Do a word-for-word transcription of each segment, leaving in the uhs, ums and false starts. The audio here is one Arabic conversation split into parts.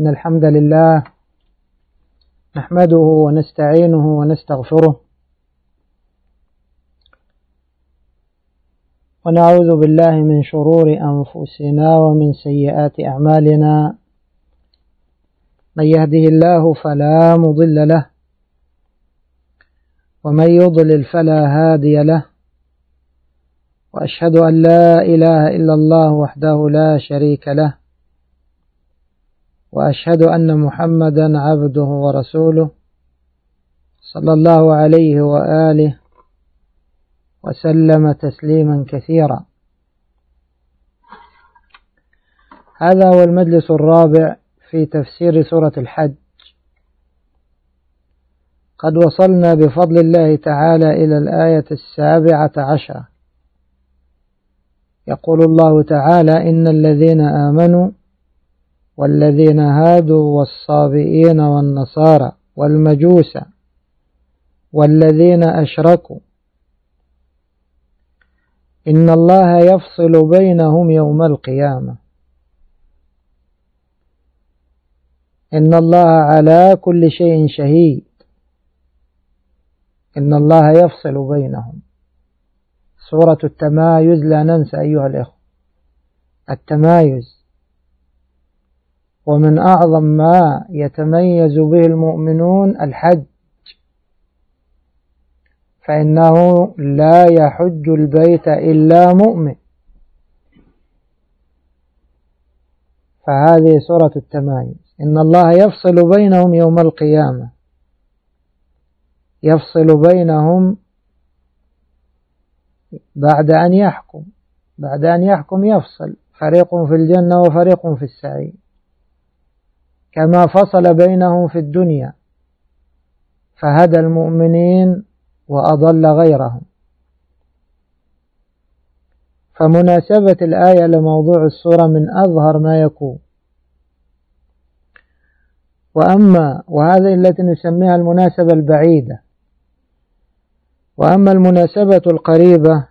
إن الحمد لله نحمده ونستعينه ونستغفره ونعوذ بالله من شرور أنفسنا ومن سيئات أعمالنا. من يهده الله فلا مضل له ومن يضلل فلا هادي له، وأشهد أن لا إله إلا الله وحده لا شريك له، وأشهد أن محمدا عبده ورسوله صلى الله عليه وآله وسلم تسليما كثيرا. هذا هو المجلس الرابع في تفسير سورة الحج. قد وصلنا بفضل الله تعالى إلى الآية السابعة عشرة. يقول الله تعالى: إن الذين آمنوا والذين هادوا والصابئين والنصارى والمجوس والذين أشركوا إن الله يفصل بينهم يوم القيامة إن الله على كل شيء شهيد. إن الله يفصل بينهم. سورة التمايز، لا ننسى أيها الإخوة التمايز، ومن أعظم ما يتميز به المؤمنون الحج، فإنه لا يحج البيت إلا مؤمن. فهذه سورة التمايز. إن الله يفصل بينهم يوم القيامة، يفصل بينهم بعد أن يحكم بعد أن يحكم يفصل، فريق في الجنة وفريق في السعير، كما فصل بينهم في الدنيا فهدى المؤمنين وأضل غيرهم. فمناسبة الآية لموضوع السورة من أظهر ما يكون. وأما وهذه التي نسميها المناسبة البعيدة. وأما المناسبة القريبة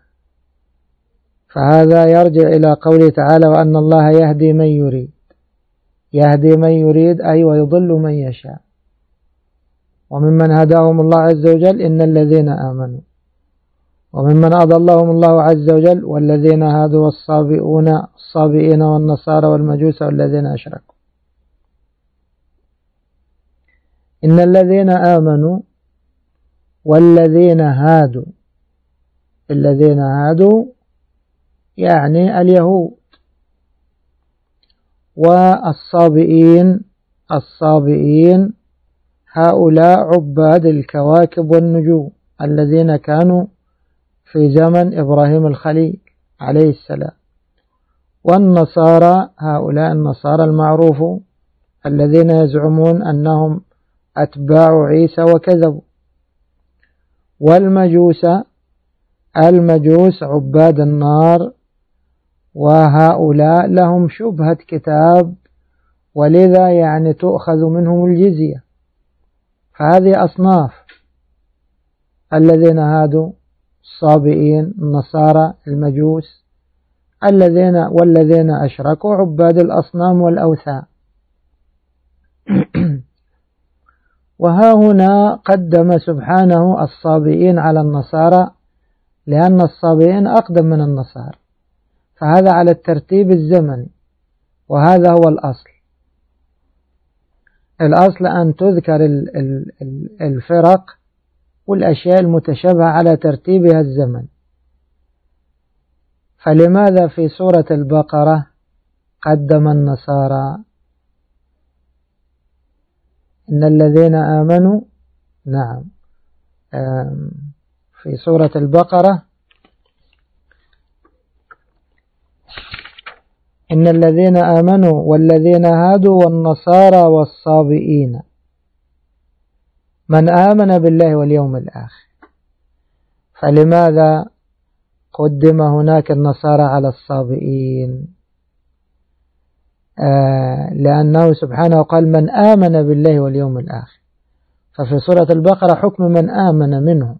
فهذا يرجع إلى قوله تعالى: وأن الله يهدي من يريد. يهدي من يريد أي ويضل من يشاء. وممن هداهم الله عز وجل إن الذين آمنوا، وممن أضلهم الله عز وجل والذين هادوا والصابئون الصابئين والنصارى والمجوس والذين أشركوا. إن الذين آمنوا والذين هادوا. الذين هادوا يعني اليهود، والصابئين الصابئين هؤلاء عباد الكواكب والنجوم الذين كانوا في زمن إبراهيم الخليل عليه السلام. والنصارى هؤلاء النصارى المعروف الذين يزعمون أنهم أتباع عيسى وكذبوا. والمجوس المجوس عباد النار، وهؤلاء لهم شبهة كتاب، ولذا يعني تؤخذ منهم الجزية. فهذه أصناف: الذين هادوا، الصابئين، النصارى، المجوس، الذين والذين أشركوا عباد الأصنام والأوثان. وها هنا قدم سبحانه الصابئين على النصارى، لأن الصابئين أقدم من النصارى، فهذا على الترتيب الزمني، وهذا هو الأصل. الأصل أن تذكر الفرق والأشياء المتشابهة على ترتيبها الزمن. فلماذا في سورة البقرة قدم النصارى؟ إن الذين آمنوا، نعم، في سورة البقرة: إن الذين آمنوا والذين هادوا والنصارى والصابئين. من آمن بالله واليوم الآخر. فلماذا قدم هناك النصارى على الصابئين؟ آه لأنه سبحانه قال: من آمن بالله واليوم الآخر. ففي سورة البقرة حكم من آمن منه.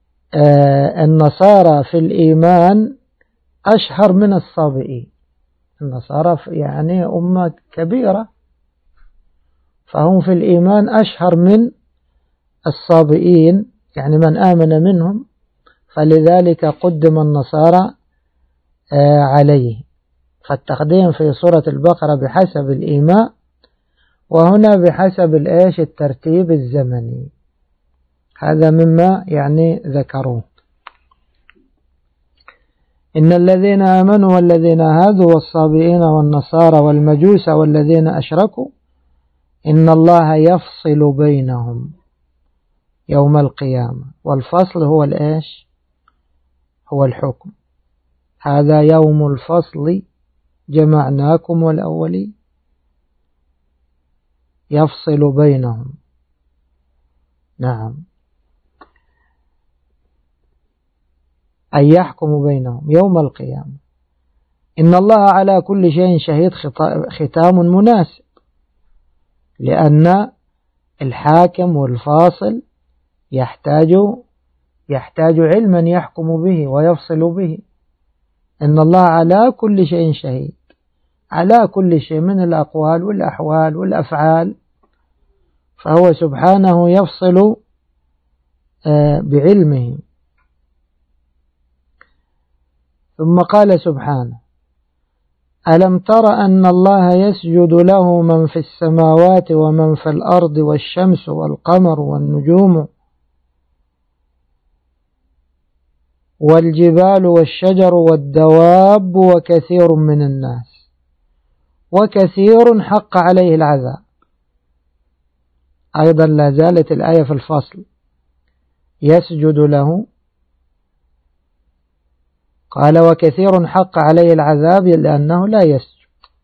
والنصارى في الإيمان أشهر من الصابئين، النصارى يعني أمة كبيرة، فهم في الإيمان أشهر من الصابئين، يعني من آمن منهم، فلذلك قدم النصارى عليه. فالتقديم في سورة البقرة بحسب الإيماء، وهنا بحسب الإيش الترتيب الزمني. هذا مما يعني ذكروه. إن الذين آمنوا والذين هادوا والصابئين والنصارى والمجوس والذين أشركوا إن الله يفصل بينهم يوم القيامة. والفصل هو الإيش؟ هو الحكم. هذا يوم الفصل جمعناكم والأولين. يفصل بينهم. نعم، أن يحكم بينهم يوم القيامة. إن الله على كل شيء شهيد ختام مناسب، لأن الحاكم والفاصل يحتاج يحتاج علما يحكم به ويفصل به. إن الله على كل شيء شهيد، على كل شيء من الأقوال والأحوال والأفعال، فهو سبحانه يفصل بعلمه. ثم قال سبحانه: ألم تر أن الله يسجد له من في السماوات ومن في الأرض والشمس والقمر والنجوم والجبال والشجر والدواب وكثير من الناس وكثير حق عليه العذاب. أيضا لا زالت الآية في الفصل. يسجد له، قال وكثير حق عليه العذاب لأنه لا يسجد.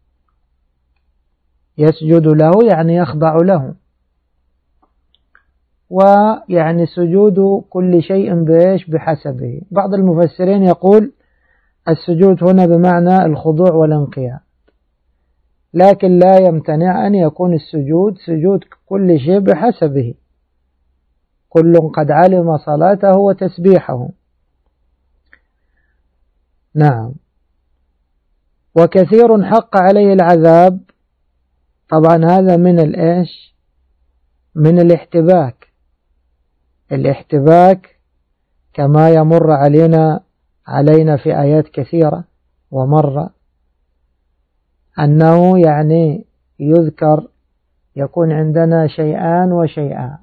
يسجد له يعني يخضع له، ويعني سجود كل شيء بإيش؟ بحسبه. بعض المفسرين يقول السجود هنا بمعنى الخضوع والانقياد، لكن لا يمتنع أن يكون السجود سجود كل شيء بحسبه. كل قد علم صلاته وتسبيحه. نعم. وكثير حق عليه العذاب، طبعا هذا من الإيش؟ من الاحتباك. الاحتباك كما يمر علينا علينا في آيات كثيرة ومرة، أنه يعني يذكر يكون عندنا شيئان وشيئان،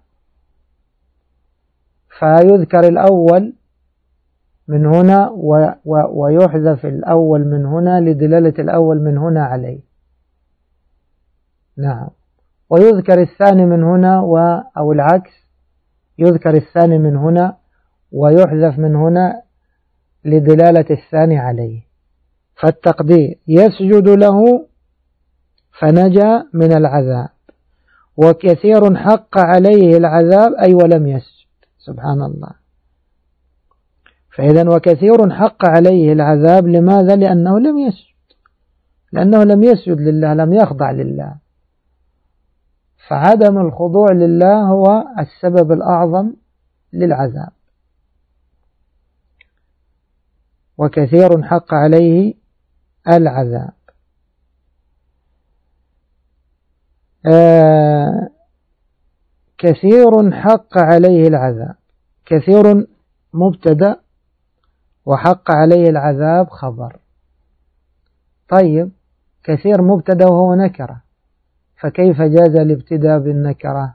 فيذكر الأول من هنا ويحذف الأول من هنا لدلالة الأول من هنا عليه. نعم. ويذكر الثاني من هنا أو العكس، يذكر الثاني من هنا ويحذف من هنا لدلالة الثاني عليه. فالتقدير يسجد له فنجا من العذاب، وكثير حق عليه العذاب أي ولم يسجد. سبحان الله. فإذا وكثير حق عليه العذاب، لماذا؟ لأنه لم يسجد، لأنه لم يسجد لله، لم يخضع لله. فعدم الخضوع لله هو السبب الأعظم للعذاب. وكثير حق عليه العذاب. آه كثير حق عليه العذاب. كثير مبتدأ وحق عليه العذاب خبر. طيب، كثير مبتدأ وهو نكرة، فكيف جاز الابتداء بالنكرة؟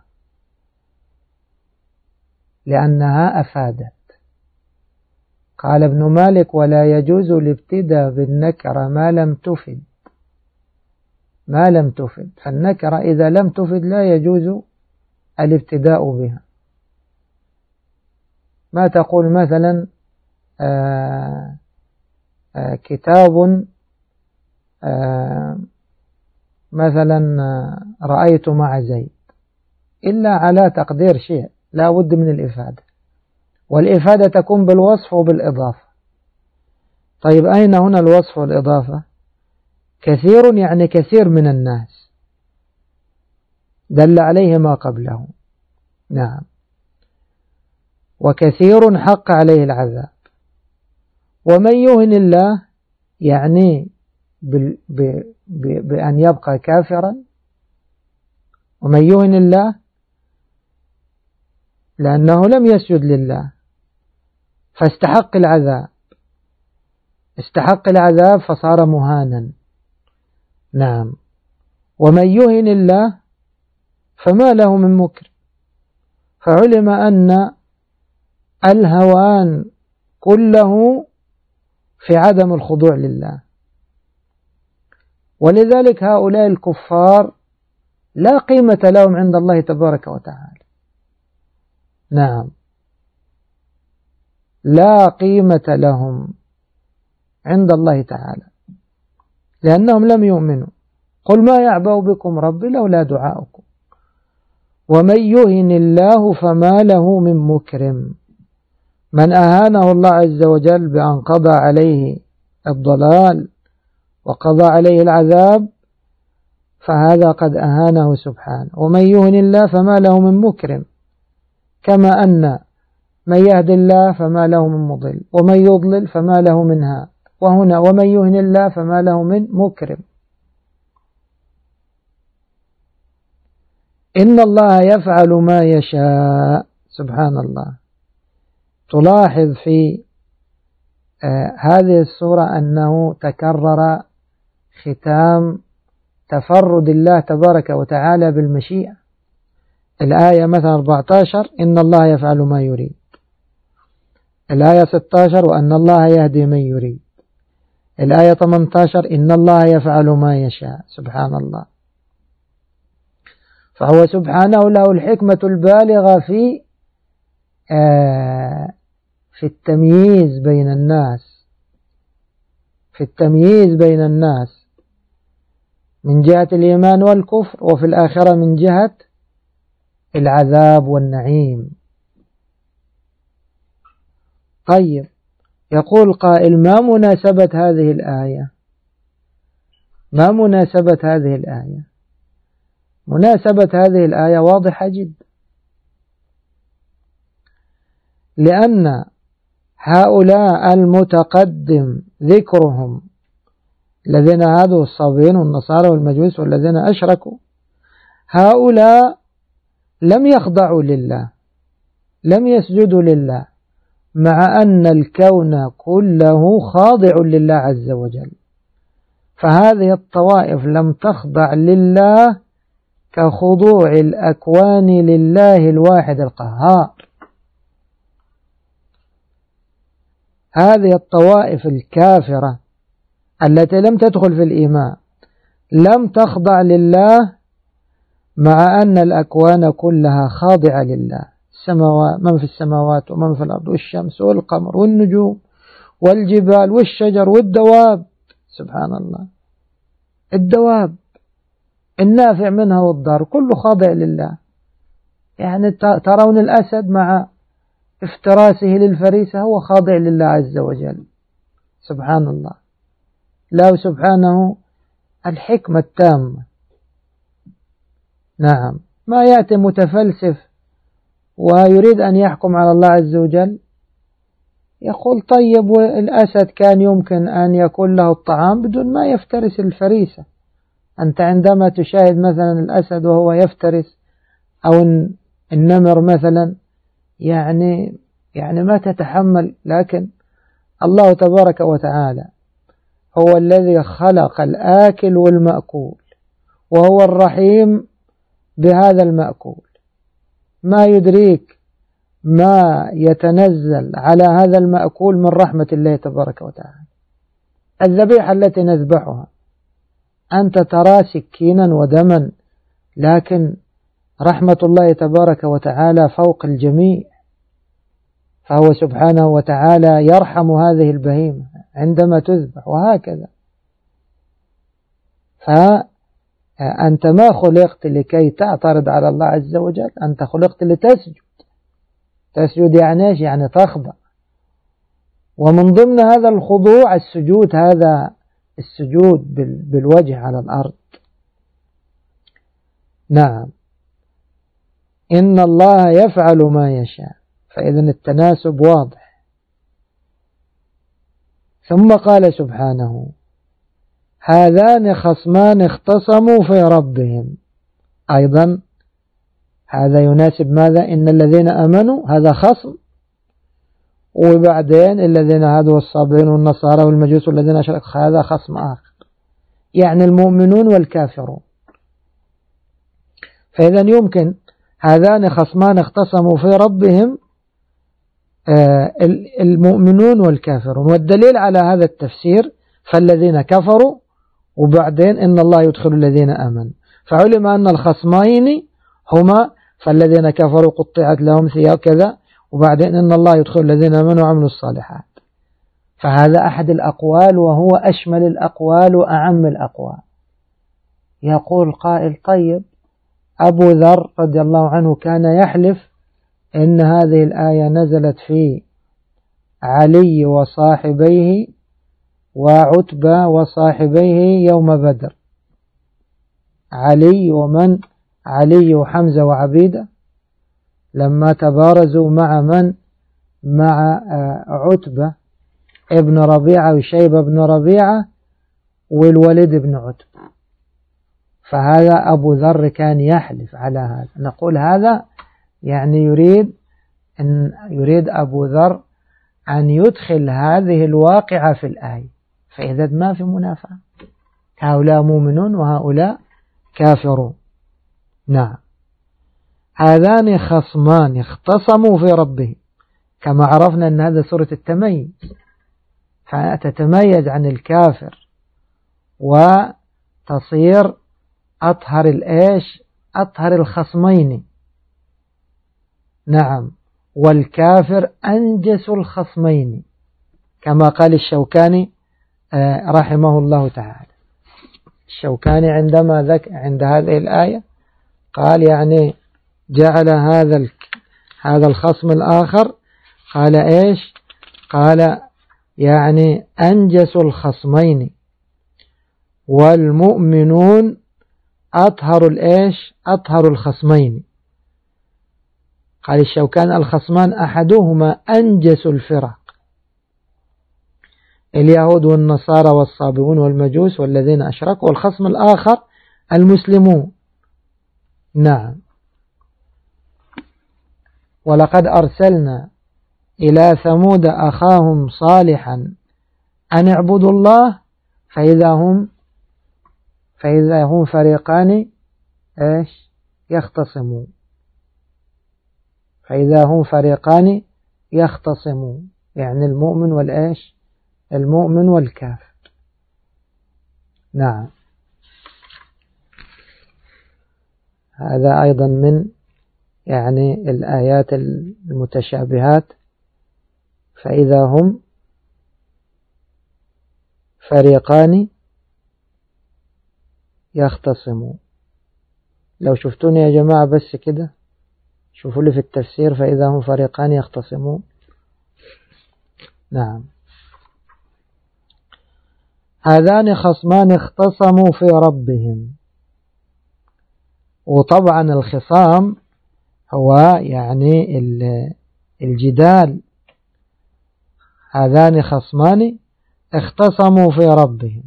لأنها أفادت. قال ابن مالك: ولا يجوز الابتداء بالنكرة ما لم تفد. ما لم تفد، فالنكرة إذا لم تفد لا يجوز الابتداء بها. ما تقول مثلا آآ آآ كتاب آآ مثلا رأيت مع زيد، إلا على تقدير شيء لا بد من الإفادة، والإفادة تكون بالوصف وبالإضافة. طيب، أين هنا الوصف والإضافة؟ كثير يعني كثير من الناس، دل عليه ما قبله. نعم. وكثير حق عليه العذاب. ومن يهن الله يعني بأن يبقى كافرا. ومن يهن الله لأنه لم يسجد لله فاستحق العذاب، استحق العذاب فصار مهانا. نعم. ومن يهن الله فما له من مكرم. فعلم أن الهوان كله في عدم الخضوع لله، ولذلك هؤلاء الكفار لا قيمة لهم عند الله تبارك وتعالى. نعم، لا قيمة لهم عند الله تعالى لأنهم لم يؤمنوا. قل ما يعبأ بكم ربي لولا دعاؤكم. ومن يهن الله فما له من مكرم. من أهانه الله عز وجل بأن قضى عليه الضلال وقضى عليه العذاب فهذا قد أهانه سبحانه. ومن يهن الله فما له من مكرم، كما أن من يهد الله فما له من مضل ومن يضلل فما له من هاد. وهنا ومن يهن الله فما له من مكرم. إن الله يفعل ما يشاء. سبحان الله. تلاحظ في آه هذه السورة أنه تكرر ختام تفرد الله تبارك وتعالى بالمشيئة. الآية مثلا أربعة عشر إن الله يفعل ما يريد. الآية ستة عشر وأن الله يهدي من يريد. الآية ثمانية عشر إن الله يفعل ما يشاء. سبحان الله. فهو سبحانه له الحكمة البالغة في آه في التمييز بين الناس، في التمييز بين الناس من جهة الإيمان والكفر، وفي الآخرة من جهة العذاب والنعيم. طيب، يقول قائل ما مناسبة هذه الآية؟ ما مناسبة هذه الآية؟ مناسبة هذه الآية واضحة جدا، لأن هؤلاء المتقدم ذكرهم الذين هادوا الصابئين والنصارى والمجوس والذين أشركوا، هؤلاء لم يخضعوا لله، لم يسجدوا لله، مع أن الكون كله خاضع لله عز وجل. فهذه الطوائف لم تخضع لله كخضوع الأكوان لله الواحد القهار. هذه الطوائف الكافرة التي لم تدخل في الإيمان لم تخضع لله، مع أن الأكوان كلها خاضعة لله، السماوات، من في السماوات ومن في الأرض، والشمس والقمر والنجوم والجبال والشجر والدواب. سبحان الله. الدواب النافع منها والضار كله خاضع لله. يعني ترون الأسد مع افتراسه للفريسة هو خاضع لله عز وجل. سبحان الله. له سبحانه الحكمة التامة. نعم. ما يأتي متفلسف ويريد أن يحكم على الله عز وجل يقول طيب الأسد كان يمكن أن يكون له الطعام بدون ما يفترس الفريسة. أنت عندما تشاهد مثلا الأسد وهو يفترس أو النمر مثلا يعني يعني ما تتحمل، لكن الله تبارك وتعالى هو الذي خلق الآكل والمأكول، وهو الرحيم بهذا المأكول. ما يدريك ما يتنزل على هذا المأكول من رحمة الله تبارك وتعالى. الذبيحة التي نذبحها أنت ترى سكينا ودما، لكن رحمة الله تبارك وتعالى فوق الجميع، فهو سبحانه وتعالى يرحم هذه البهيمة عندما تذبح، وهكذا. فأنت ما خلقت لكي تعترض على الله عز وجل، أنت خلقت لتسجد. تسجد يعني ايش؟ يعني تخضع. ومن ضمن هذا الخضوع السجود، هذا السجود بالوجه على الأرض. نعم. إن الله يفعل ما يشاء. فإذا التناسب واضح. ثم قال سبحانه هذان خصمان اختصموا في ربهم، أيضا هذا يناسب ماذا؟ إن الذين أمنوا هذا خصم، وبعدين الذين هادوا والصابئين والنصارى والمجوس والذين أشركوا هذا خصم آخر، يعني المؤمنون والكافرون. فإذا يمكن هذان خصمان اختصموا في ربهم المؤمنون والكافرون، والدليل على هذا التفسير فالذين كفروا وبعدين إن الله يدخل الذين آمنوا، فعلم أن الخصمين هما فالذين كفروا قطعت لهم ثياب كذا، وبعدين إن الله يدخل الذين آمنوا وعملوا الصالحات. فهذا أحد الأقوال وهو أشمل الأقوال وأعم الأقوال. يقول قائل طيب أبو ذر رضي الله عنه كان يحلف إن هذه الآية نزلت في علي وصاحبيه وعتبة وصاحبيه يوم بدر. علي ومن؟ علي وحمزة وعبيدة لما تبارزوا مع من؟ مع عتبة ابن ربيعة وشيبة ابن ربيعة والوليد ابن عتبة. فهذا أبو ذر كان يحلف على هذا. نقول هذا يعني يريد أن يريد أبو ذر أن يدخل هذه الواقعة في الآية، فإذا ما في منافعة، هؤلاء مؤمنون وهؤلاء كافرون. نعم. هذان خصمان اختصموا في ربهم، كما عرفنا أن هذا سورة التمييز، فتتميز عن الكافر وتصير أطهر الإيش؟ أطهر الخصمين. نعم. والكافر أنجس الخصمين كما قال الشوكاني رحمه الله تعالى. الشوكاني عندما ذكر عند هذه الآية قال يعني جعل هذا هذا الخصم الآخر قال إيش؟ قال يعني أنجس الخصمين والمؤمنون أطهر الإيش؟ أطهر الخصمين. قال الشوكاني الخصمان أحدهما أنجس الفرق، اليهود والنصارى والصابئون والمجوس والذين أشركوا، والخصم الآخر المسلمون. نعم. ولقد أرسلنا إلى ثمود أخاهم صالحا أن اعبدوا الله فإذا هم فإذا هم فريقان إيش؟ يختصمون. فإذا هم فريقان يختصمون، يعني المؤمن والإيش؟ المؤمن والكافر. نعم. هذا أيضا من يعني الآيات المتشابهات. فإذا هم فريقان يختصمون. لو شفتوني يا جماعة بس كده شوفوا لي في التفسير فإذا هم فريقان يختصمون. نعم. هذان خصمان اختصموا في ربهم. وطبعا الخصام هو يعني الجدال. هذان خصمان اختصموا في ربهم.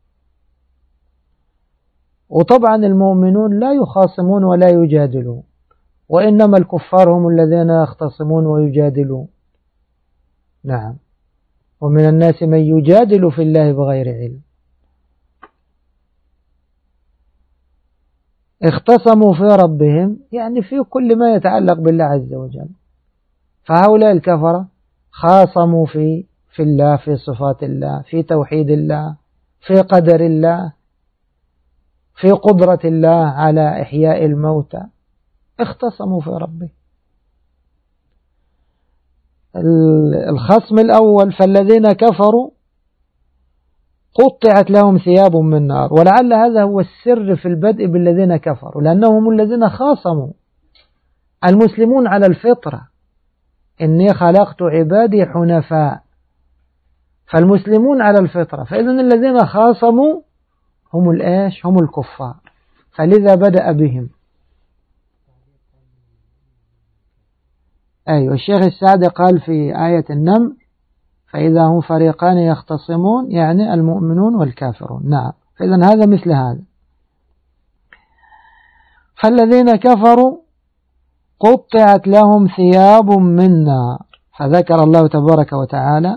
وطبعا المؤمنون لا يخاصمون ولا يجادلون، وإنما الكفار هم الذين يختصمون ويجادلون. نعم. ومن الناس من يجادل في الله بغير علم. اختصموا في ربهم يعني في كل ما يتعلق بالله عز وجل. فهؤلاء الكفرة خاصموا في في الله، في صفات الله، في توحيد الله، في قدر الله، في قدرة الله على إحياء الموتى، اختصموا في ربهم. الخصم الأول فالذين كفروا قطعت لهم ثياب من نار، ولعل هذا هو السر في البدء بالذين كفروا، لأنهم الذين خاصموا. المسلمون على الفطرة، إني خلقت عبادي حنفاء، فالمسلمون على الفطرة. فإذن الذين خاصموا هم الآش هم الكفار، فلذا بدأ بهم. أيوة. الشيخ السعدي قال في آية النمل فإذا هم فريقان يختصمون، يعني المؤمنون والكافرون. نعم. فإذا هذا مثل هذا. فالذين كفروا قطعت لهم ثياب من نار، فذكر الله تبارك وتعالى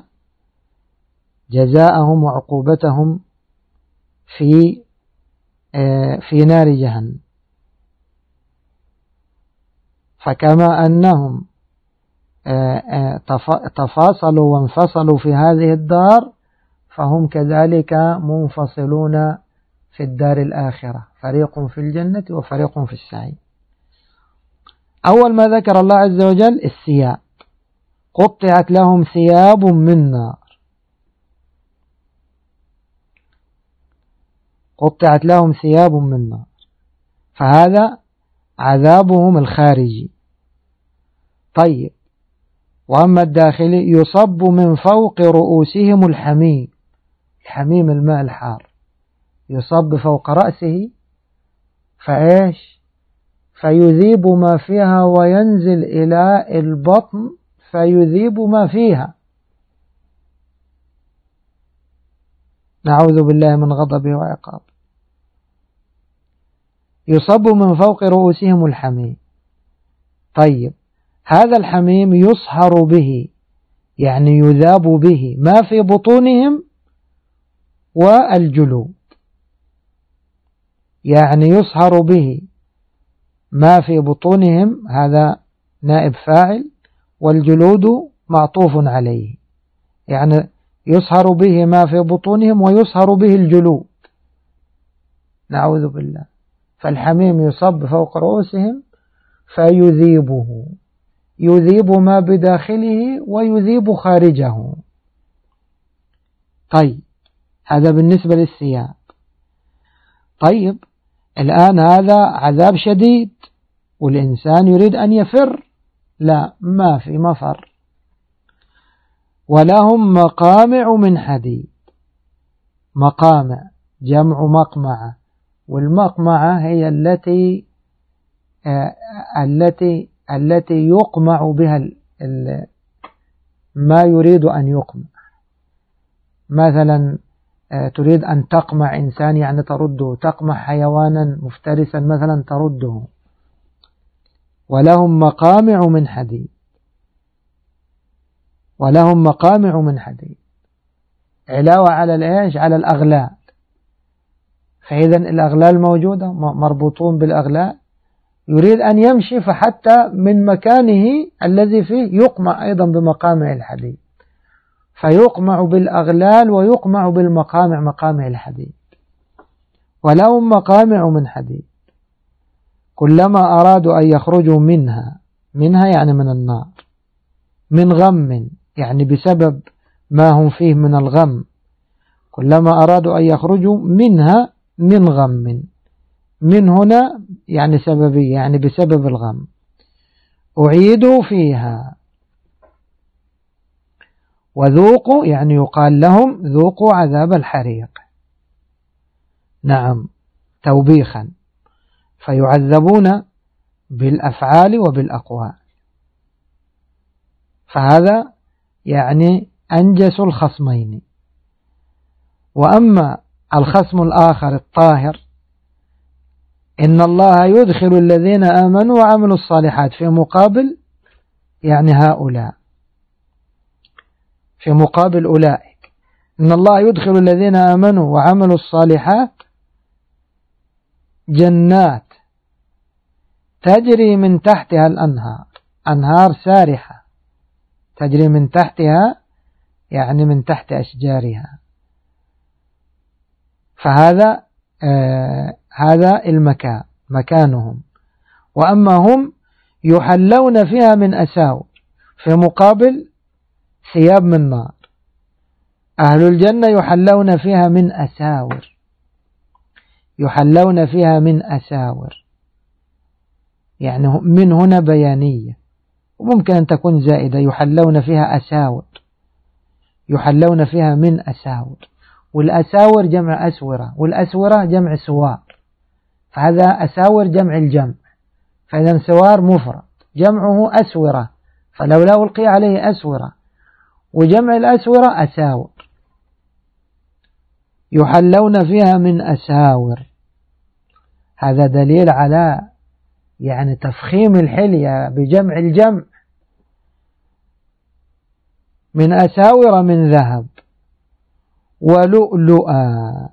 جزاءهم وعقوبتهم في في نار جهنم. فكما أنهم تفاصلوا وانفصلوا في هذه الدار، فهم كذلك منفصلون في الدار الآخرة، فريق في الجنة وفريق في السعير. أول ما ذكر الله عز وجل الثياب، قطعت لهم ثياب من نار، قطعت لهم ثياب من نار، فهذا عذابهم الخارجي. طيب، وأما الداخلي يصب من فوق رؤوسهم الحميم، الحميم الماء الحار يصب فوق رأسه، فإيش؟ فيذيب ما فيها وينزل إلى البطن فيذيب ما فيها، نعوذ بالله من غضبه وعقابه. يصب من فوق رؤوسهم الحميم. طيب، هذا الحميم يصهر به، يعني يذاب به ما في بطونهم والجلود، يعني يصهر به ما في بطونهم، هذا نائب فاعل، والجلود معطوف عليه، يعني يصهر به ما في بطونهم ويصهر به الجلود، نعوذ بالله. فالحميم يصب فوق رؤوسهم فيذيبه، يذيب ما بداخله ويذيب خارجه. طيب، هذا بالنسبة للثياب. طيب، الآن هذا عذاب شديد والإنسان يريد أن يفر، لا، ما في مفر. ولهم مقامع من حديد، مقامع جمع مقمعة، والمقمعة هي التي آه التي التي يقمع بها ال ال ما يريد أن يقمع. مثلا آه تريد أن تقمع إنسان يعني ترده، تقمع حيوانا مفترسا مثلا ترده. ولهم مقامع من حديد، ولهم مقامع من حديد، علاوة على الإيش؟ على الأغلال. فإذا الأغلال موجودة، مربوطون بالأغلال، يريد أن يمشي، فحتى من مكانه الذي فيه يقمع أيضا بمقامع الحديد، فيقمع بالأغلال ويقمع بالمقامع، مقامع الحديد. ولهم مقامع من حديد كلما أرادوا أن يخرجوا منها، منها يعني من النار، من غم يعني بسبب ما هم فيه من الغم، كلما أرادوا أن يخرجوا منها من غم، من هنا يعني سببية، يعني بسبب الغم، أعيدوا فيها وذوقوا، يعني يقال لهم ذوقوا عذاب الحريق، نعم، توبيخا، فيعذبون بالأفعال وبالأقوال. فهذا يعني أنجس الخصمين. وأما الخصم الآخر الطاهر، إن الله يدخل الذين آمنوا وعملوا الصالحات في مقابل يعني هؤلاء، في مقابل أولئك، إن الله يدخل الذين آمنوا وعملوا الصالحات جنات تجري من تحتها الأنهار، أنهار سارحة تجري من تحتها يعني من تحت أشجارها. فهذا آه هذا المكان مكانهم. وأما هم يحلون فيها من أساور، في مقابل ثياب من نار. أهل الجنة يحلون فيها من أساور، يحلون فيها من أساور، يعني من هنا بيانية، وممكن أن تكون زائدة، يحلون فيها أساور، يحلون فيها من أساور. والأساور جمع أسورة، والأسورة جمع سوار، فهذا أساور جمع الجمع، فإذا سوار مفرد جمعه أسورة، فلولا ألقي عليه أسورة، وجمع الأسورة أساور. يحلون فيها من أساور، هذا دليل على يعني تفخيم الحلية بجمع الجمع، من أساور من ذهب ولؤلؤا.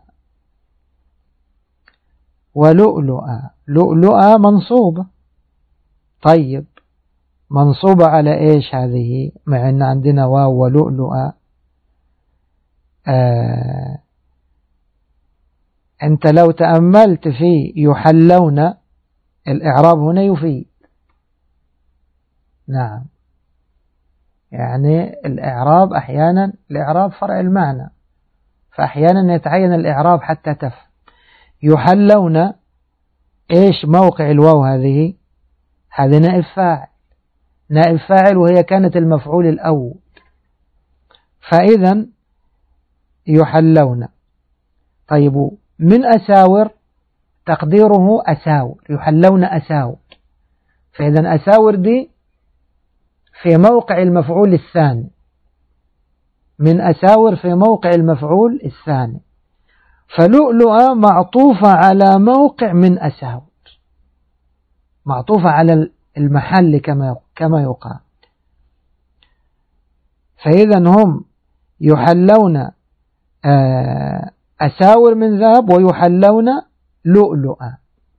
ولؤلؤا، لؤلؤا منصوبة. طيب منصوبة على إيش هذه مع أن عندنا واو ولؤلؤا؟ آه أنت لو تأملت في يحلون الإعراب هنا يفيد. نعم، يعني الإعراب أحيانا الإعراب فرع المعنى، فأحيانا يتعين الإعراب حتى تفهم. يحلون إيش موقع الواو هذه؟ هذه نائب فاعل، نائب فاعل وهي كانت المفعول الأول، فإذا يحلون. طيب من أساور تقديره أساور، يحلون أساور، فإذا أساور دي في موقع المفعول الثاني، من أساور في موقع المفعول الثاني، فلؤلؤة معطوفة على موقع من أساور، معطوفة على المحل كما كما يقال. فإذا هم يحلون أساور من ذهب ويحلون لؤلؤا،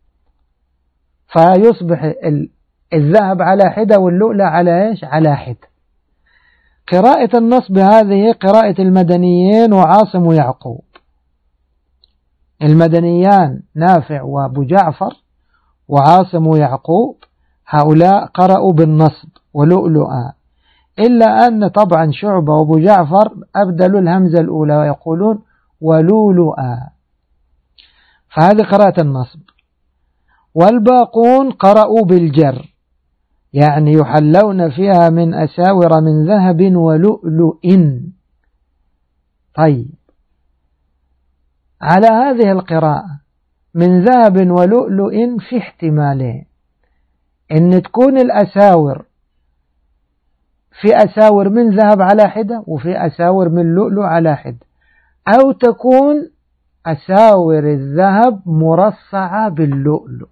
فيصبح الذهب على حدة واللؤلؤ على إيش؟ على حدة. قراءة النصب هذه قراءة المدنيين وعاصم ويعقوب. المدنيان نافع وابو جعفر وعاصم ويعقوب، هؤلاء قرأوا بالنصب ولؤلؤا، إلا أن طبعا شعبة وابو جعفر أبدلوا الهمزة الأولى ويقولون ولولؤا، فهذه قراءة النصب. والباقون قرأوا بالجر، يعني يحلون فيها من أساور من ذهب ولؤلؤ. طيب على هذه القراءة من ذهب ولؤلؤ في احتمالين، إن تكون الأساور في أساور من ذهب على حدة وفي أساور من لؤلؤ على حدة، أو تكون أساور الذهب مرصعة باللؤلؤ،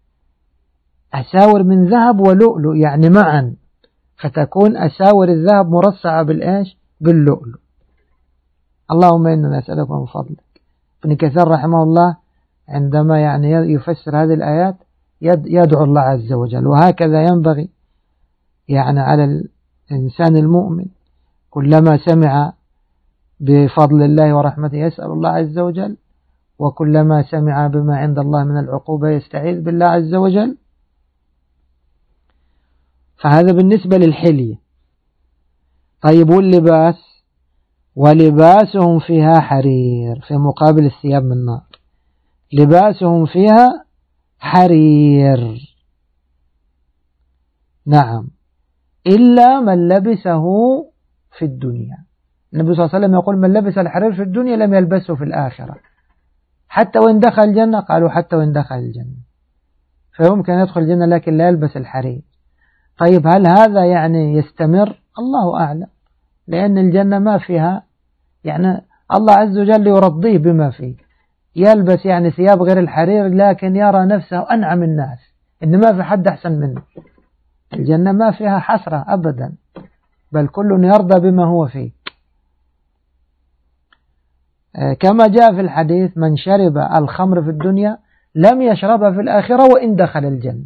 أساور من ذهب ولؤلؤ يعني معا، فتكون أساور الذهب مرصعة بالإيش؟ باللؤلؤ. اللهم إنا نسألك من فضلك. ابن كثير رحمه الله عندما يعني يفسر هذه الآيات يدعو الله عز وجل، وهكذا ينبغي يعني على الإنسان المؤمن كلما سمع بفضل الله ورحمته يسأل الله عز وجل، وكلما سمع بما عند الله من العقوبة يستعيذ بالله عز وجل. فهذا بالنسبة للحلية. طيب واللباس؟ ولباسهم فيها حرير، في مقابل الثياب من نار، لباسهم فيها حرير. نعم، إلا من لبسه في الدنيا. النبي صلى الله عليه وسلم يقول من لبس الحرير في الدنيا لم يلبسه في الآخرة، حتى وإن دخل الجنة، قالوا حتى وإن دخل الجنة، فيمكن يدخل الجنة لكن لا يلبس الحرير. طيب هل هذا يعني يستمر؟ الله أعلم، لأن الجنة ما فيها يعني الله عز وجل يرضيه بما فيه، يلبس يعني ثياب غير الحرير لكن يرى نفسه أنعم الناس، إن ما في حد أحسن منه. الجنة ما فيها حسرة أبدا، بل كل يرضى بما هو فيه. كما جاء في الحديث من شرب الخمر في الدنيا لم يشربها في الآخرة وإن دخل الجنة.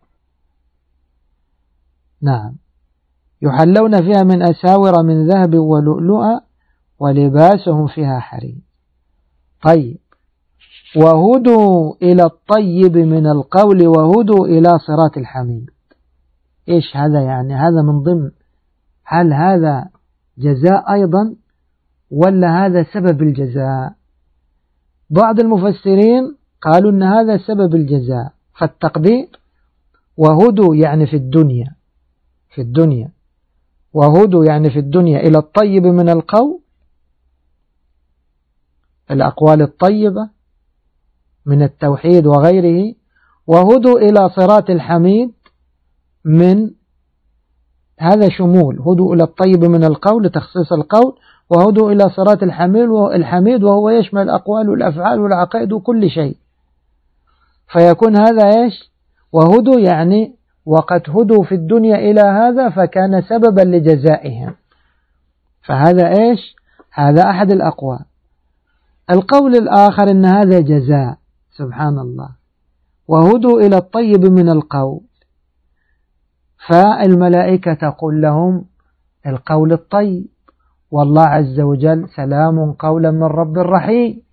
نعم، يحلون فيها من أساور من ذهب ولؤلؤا ولباسهم فيها حرير. طيب وهدوا إلى الطيب من القول وهدوا إلى صراط الحميد. إيش هذا يعني؟ هذا من ضمن، هل هذا جزاء أيضا ولا هذا سبب الجزاء؟ بعض المفسرين قالوا أن هذا سبب الجزاء، فالتقدير وهدوا يعني في الدنيا، في الدنيا وهدوا يعني في الدنيا إلى الطيب من القول، الأقوال الطيبة من التوحيد وغيره، وهدوا إلى صراط الحميد من هذا شمول، هدوا إلى الطيب من القول تخصيص القول، وهدوا إلى صراط الحميد وهو يشمل الأقوال والأفعال والعقائد وكل شيء. فيكون هذا إيش؟ وهدوا يعني وقد هدوا في الدنيا إلى هذا فكان سببا لجزائهم. فهذا إيش؟ هذا أحد الأقوال. القول الآخر إن هذا جزاء، سبحان الله، وهدوا إلى الطيب من القول، فالملائكة تقول لهم القول الطيب، والله عز وجل سلام قولا من رب رحيم،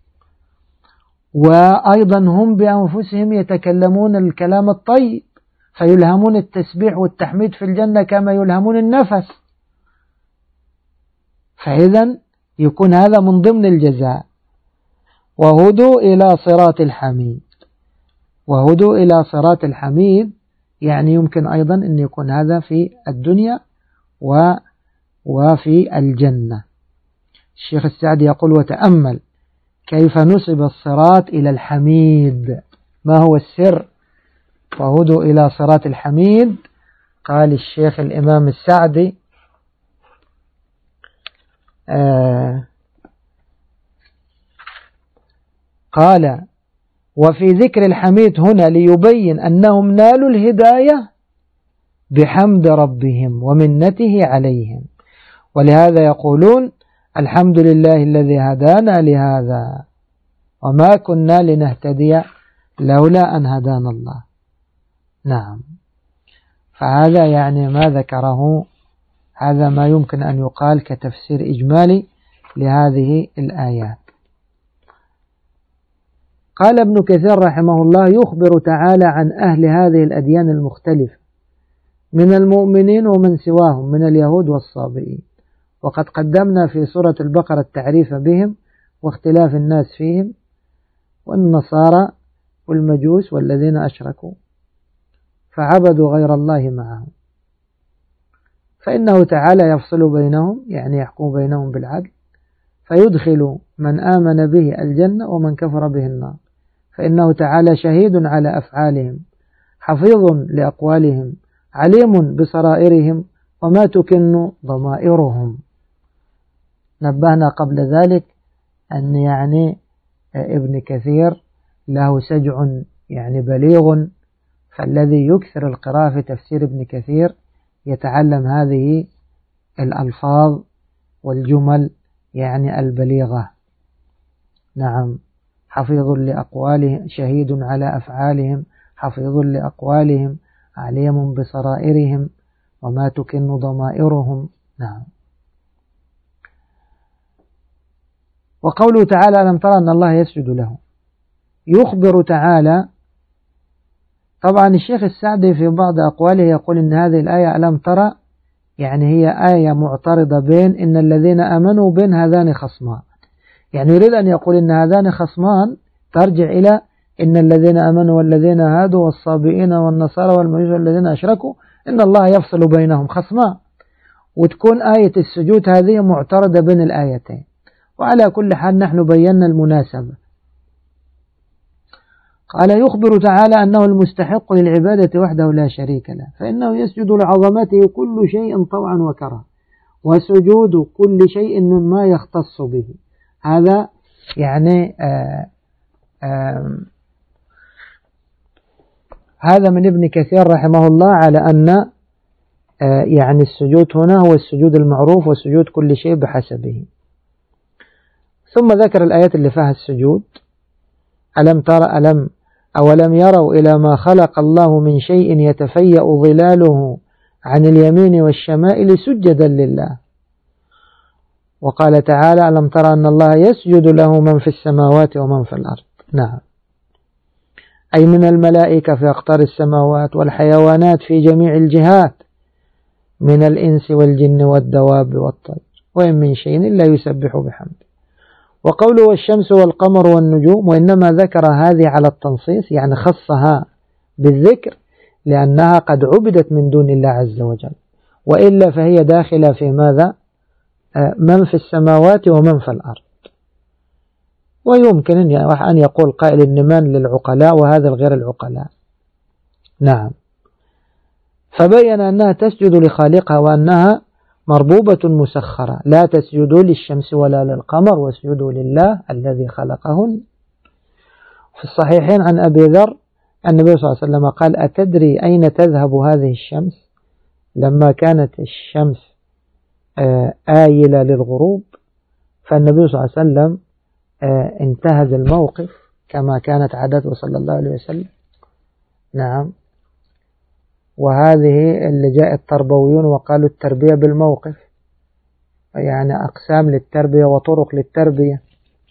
وأيضا هم بأنفسهم يتكلمون الكلام الطيب فيلهمون التسبيح والتحميد في الجنة كما يلهمون النفس. فإذا يكون هذا من ضمن الجزاء. وهدوا إلى صراط الحميد، وهدوا إلى صراط الحميد يعني يمكن أيضا أن يكون هذا في الدنيا و وفي الجنة. الشيخ السعدي يقول: وتأمل كيف نسب الصراط إلى الحميد، ما هو السر؟ وهدوا إلى صراط الحميد. قال الشيخ الإمام السعدي آه قال: وفي ذكر الحميد هنا ليبين أنهم نالوا الهداية بحمد ربهم ومنته عليهم، ولهذا يقولون: الحمد لله الذي هدانا لهذا وما كنا لنهتدي لولا أن هدانا الله. نعم، فهذا يعني ما ذكره، هذا ما يمكن أن يقال كتفسير إجمالي لهذه الآيات. قال ابن كثير رحمه الله: يخبر تعالى عن أهل هذه الأديان المختلفة من المؤمنين ومن سواهم من اليهود والصابئين، وقد قدمنا في سورة البقرة التعريف بهم واختلاف الناس فيهم، والنصارى والمجوس والذين أشركوا فعبدوا غير الله معهم، فإنه تعالى يفصل بينهم، يعني يحكم بينهم بالعدل، فيدخل من آمن به الجنة ومن كفر به النار، فإنه تعالى شهيد على أفعالهم، حفيظ لأقوالهم، عليم بسرائرهم وما تكن ضمائرهم. نبهنا قبل ذلك أن يعني ابن كثير له سجع يعني بليغ، فالذي يكثر القراءة في تفسير ابن كثير يتعلم هذه الألفاظ والجمل يعني البليغة. نعم، حفيظ لأقوالهم، شهيد على أفعالهم، حفيظ لأقوالهم، عليم بسرائرهم وما تكن ضمائرهم. نعم. وقوله تعالى: ألم ترى أن الله يسجد له، يخبر تعالى. طبعا الشيخ السعدي في بعض أقواله يقول إن هذه الآية ألم ترى يعني هي آية معترضة بين إن الذين آمنوا بين هذان خصمان، يعني يريد أن يقول إن هذان خصمان ترجع إلى إن الذين آمنوا والذين هادوا والصابئين والنصارى والمجوس والذين أشركوا إن الله يفصل بينهم خصمان، وتكون آية السجود هذه معترضة بين الآيتين. وعلى كل حال نحن بينا المناسبة. قال: يخبر تعالى أنه المستحق للعبادة وحده لا شريك له، فإنه يسجد لعظمته كل شيء طوعا وكرها، وسجود كل شيء مما يختص به. هذا يعني آآ آآ هذا من ابن كثير رحمه الله على أن يعني السجود هنا هو السجود المعروف وسجود كل شيء بحسبه. ثم ذكر الآيات اللي فيها السجود: ألم ترى ألم أولم يروا إلى ما خلق الله من شيء يتفيأ ظلاله عن اليمين والشمائل سجدا لله. وقال تعالى: ألم ترى أن الله يسجد له من في السماوات ومن في الأرض. نعم، أي من الملائكة في أقطار السماوات والحيوانات في جميع الجهات من الإنس والجن والدواب والطير، وإن من شيء إلا يسبح بحمده. وقوله والشمس والقمر والنجوم، وإنما ذكر هذه على التنصيص، يعني خصها بالذكر لأنها قد عبدت من دون الله عز وجل، وإلا فهي داخلة في ماذا؟ من في السماوات ومن في الأرض. ويمكن أن يقول قائل إن من للعقلاء وهذا الغير العقلاء. نعم، فبين أنها تسجد لخالقها وأنها مربوبة مسخرة، لا تسجدوا للشمس ولا للقمر واسجدوا لله الذي خلقهن. في الصحيحين عن أبي ذر النبي صلى الله عليه وسلم قال: أتدري أين تذهب هذه الشمس؟ لما كانت الشمس آيلة للغروب، فالنبي صلى الله عليه وسلم انتهز الموقف كما كانت عادته صلى الله عليه وسلم. نعم. وهذه اللي جاء التربويون وقالوا التربية بالموقف، يعني أقسام للتربية وطرق للتربية.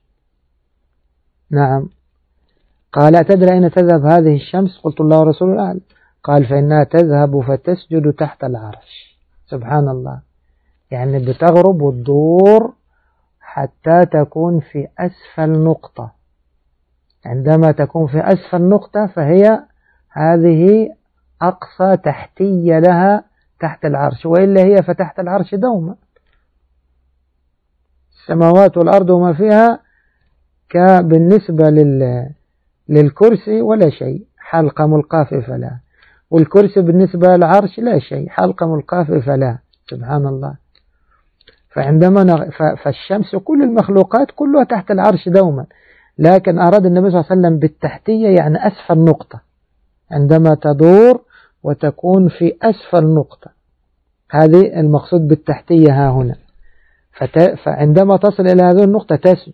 نعم. قال: أتدري أين تذهب هذه الشمس؟ قلت: الله ورسوله أعلم. قال: فإنها تذهب فتسجد تحت العرش. سبحان الله، يعني بتغرب وتدور حتى تكون في أسفل نقطة. عندما تكون في أسفل نقطة فهي هذه أقصى تحتية لها تحت العرش، وإلا هي فتحت العرش دوما. السماوات والأرض وما فيها بالنسبة لل للكرسي ولا شيء، حلقة ملقاة في فلا، والكرسي بالنسبة للعرش لا شيء، حلقة ملقاة في فلا. سبحان الله. فعندما نغ... فالشمس وكل المخلوقات كلها تحت العرش دوما، لكن أراد النبي صلى الله عليه وسلم بالتحتية يعني أسفل نقطة، عندما تدور وتكون في أسفل نقطة، هذه المقصود بالتحتية ها هنا. فت... فعندما تصل إلى هذه النقطة تسجد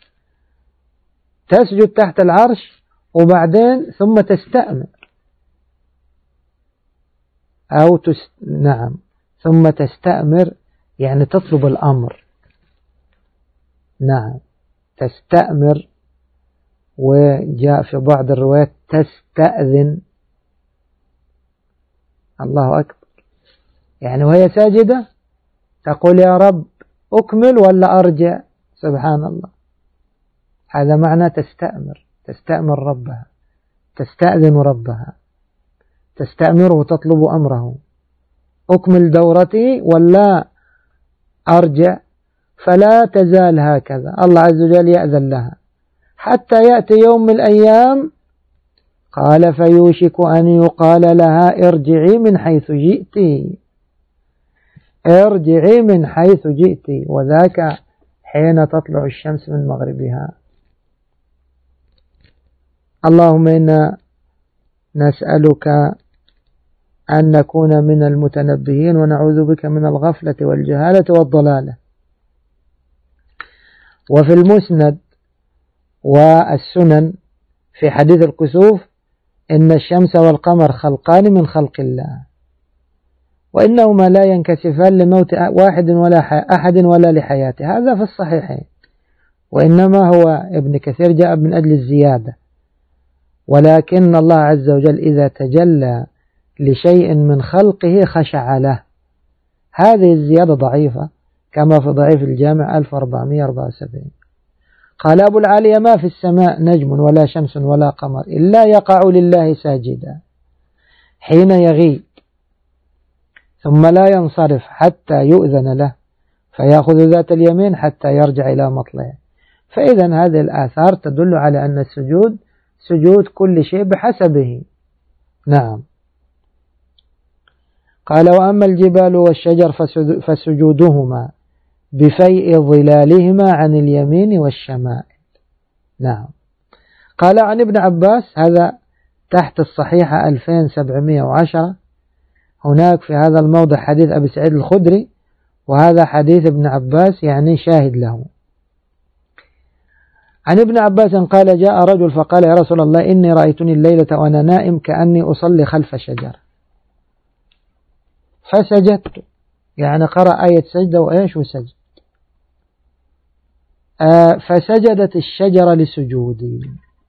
تسجد تحت العرش، وبعدين ثم تستأمر أو تست... نعم ثم تستأمر يعني تطلب الأمر. نعم، تستأمر، وجاء في بعض الروايات تستأذن. الله أكبر، يعني وهي ساجدة تقول: يا رب أكمل ولا أرجع؟ سبحان الله، هذا معنى تستأمر، تستأمر ربها، تستأذن ربها، تستأمره وتطلب أمره: أكمل دورتي ولا أرجع؟ فلا تزال هكذا، الله عز وجل يأذن لها حتى يأتي يوم من الأيام قال: فيوشك أن يقال لها ارجعي من حيث جئت، ارجعي من حيث جئت، وذاك حين تطلع الشمس من مغربها. اللهم إنا نسألك أن نكون من المتنبهين، ونعوذ بك من الغفلة والجهالة والضلالة. وفي المسند والسنن في حديث الكسوف: إن الشمس والقمر خلقان من خلق الله، وإنهما لا ينكسفان لموت واحد ولا أحد ولا لحياته. هذا في الصحيحين، وإنما هو ابن كثير جاء من أجل الزيادة. ولكن الله عز وجل إذا تجلى لشيء من خلقه خشع له. هذه الزيادة ضعيفة كما في ضعيف الجامع ألف وأربعمائة وأربعة وسبعين. قال أبو العالية: ما في السماء نجم ولا شمس ولا قمر إلا يقع لله ساجدا حين يغيب، ثم لا ينصرف حتى يؤذن له، فيأخذ ذات اليمين حتى يرجع إلى مطلعه. فإذا هذه الآثار تدل على أن السجود سجود كل شيء بحسبه. نعم. قال: وأما الجبال والشجر فسجودهما بفيء ظلالهما عن اليمين والشمائل. نعم. قال عن ابن عباس، هذا تحت الصحيحة ألفين وسبعمائة وعشرة، هناك في هذا الموضع حديث أبي سعيد الخدري، وهذا حديث ابن عباس يعني شاهد له. عن ابن عباس قال: جاء رجل فقال: يا رسول الله، إني رأيتني الليلة وأنا نائم كأني أصلي خلف شجرة فسجدت، يعني قرأ آية سجدة وإيش وسجد. آه فسجدت الشجرة لسجودي.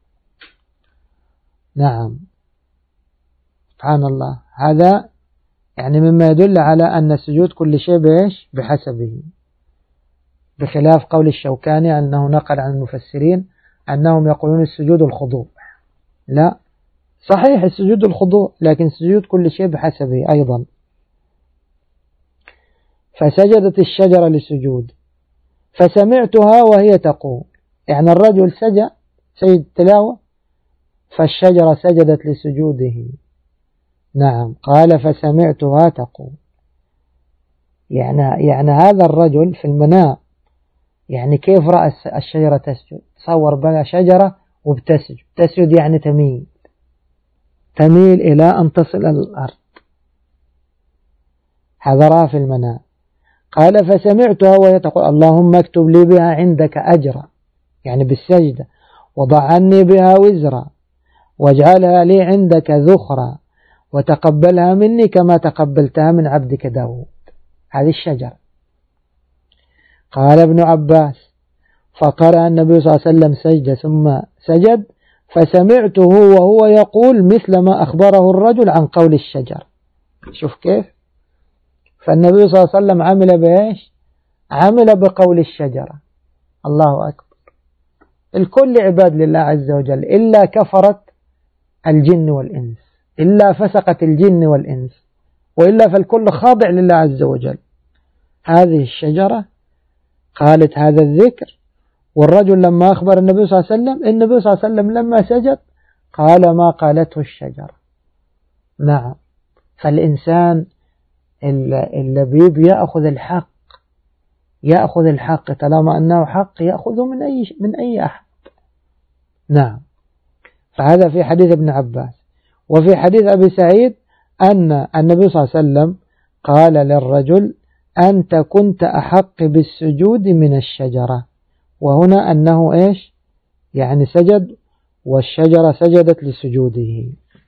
نعم، سبحان الله. هذا يعني مما يدل على أن السجود كل شيء بإيش بحسبه، بخلاف قول الشوكاني أنه نقل عن المفسرين أنهم يقولون السجود الخضوع. لا، صحيح السجود الخضوع، لكن السجود كل شيء بحسبه أيضا. فسجدت الشجرة لسجود فسمعتها وهي تقول، يعني الرجل سجد سيد تلاوة فالشجرة سجدت لسجوده. نعم. قال: فسمعتها تقول. يعني, يعني هذا الرجل في المنام يعني كيف رأى الشجرة تسجد؟ تصور بقى شجرة وبتسجد، تسجد يعني تميل تميل إلى أن تصل إلى الأرض. هذا رأى في المنام. قال فسمعتها وهي تقول اللهم اكتب لي بها عندك أجرا، يعني بالسجدة، وضع عني بها وزرا، واجعلها لي عندك ذخرا، وتقبلها مني كما تقبلتها من عبدك داود. هذه الشجرة. قال ابن عباس فقرأ النبي صلى الله عليه وسلم سجد ثم سجد، فسمعته وهو يقول مثل ما أخبره الرجل عن قول الشجر. شوف كيف. فالنبي صلى الله عليه وسلم عمل بإيش؟ عمل بقول الشجرة. الله أكبر. الكل عباد لله عز وجل إلا كفرت الجن والإنس، إلا فسقت الجن والإنس، وإلا فالكل خاضع لله عز وجل. هذه الشجرة قالت هذا الذكر، والرجل لما أخبر النبي صلى الله عليه وسلم، النبي صلى الله عليه وسلم لما سجد قال ما قالته الشجرة. نعم. فالإنسان اللبيب يأخذ الحق، يأخذ الحق طالما أنه حق، يأخذه من أي من أي أحد. نعم. فهذا في حديث ابن عباس. وفي حديث أبي سعيد أن النبي صلى الله عليه وسلم قال للرجل أنت كنت أحق بالسجود من الشجرة، وهنا أنه إيش؟ يعني سجد والشجرة سجدت لسجوده.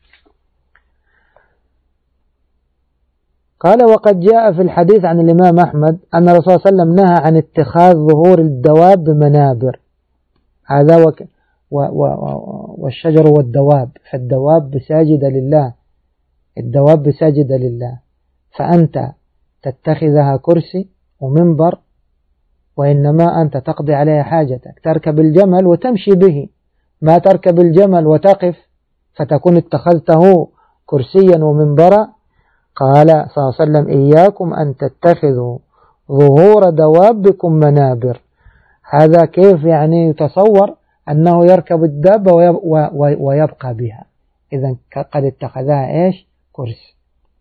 قال وقد جاء في الحديث عن الإمام أحمد أن الرسول صلى الله عليه وسلم نهى عن اتخاذ ظهور الدواب منابر. هذا وك و و والشجر والدواب، فالدواب بساجدة لله، الدواب بساجدة لله، فأنت تتخذها كرسي ومنبر، وإنما أنت تقضي عليها حاجتك. تركب الجمل وتمشي به، ما تركب الجمل وتقف فتكون اتخذته كرسيا ومنبرا. قال صلى الله عليه وسلم إياكم أن تتخذوا ظهور دوابكم منابر. هذا كيف يعني؟ يتصور أنه يركب الدابة ويبقى بها، إذن قد اتخذها إيش؟ كرسي.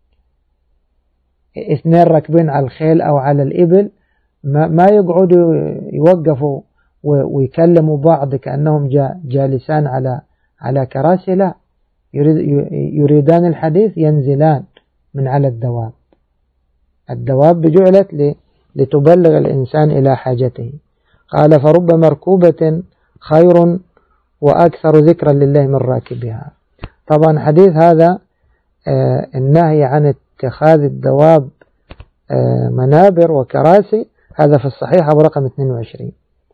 اثنين راكبين على الخيل أو على الإبل ما يقعدوا يوقفوا ويكلموا بعض كأنهم جالسان على على كراسي، لا، يريدان الحديث ينزلان من على الدواب. الدواب جعلت لتبلغ الإنسان إلى حاجته. قال فرب مركوبة خير وأكثر ذكرا لله من راكبها. طبعا حديث هذا آه النهي عن اتخاذ الدواب آه منابر وكراسي، هذا في الصحيح برقم اثنين وعشرين.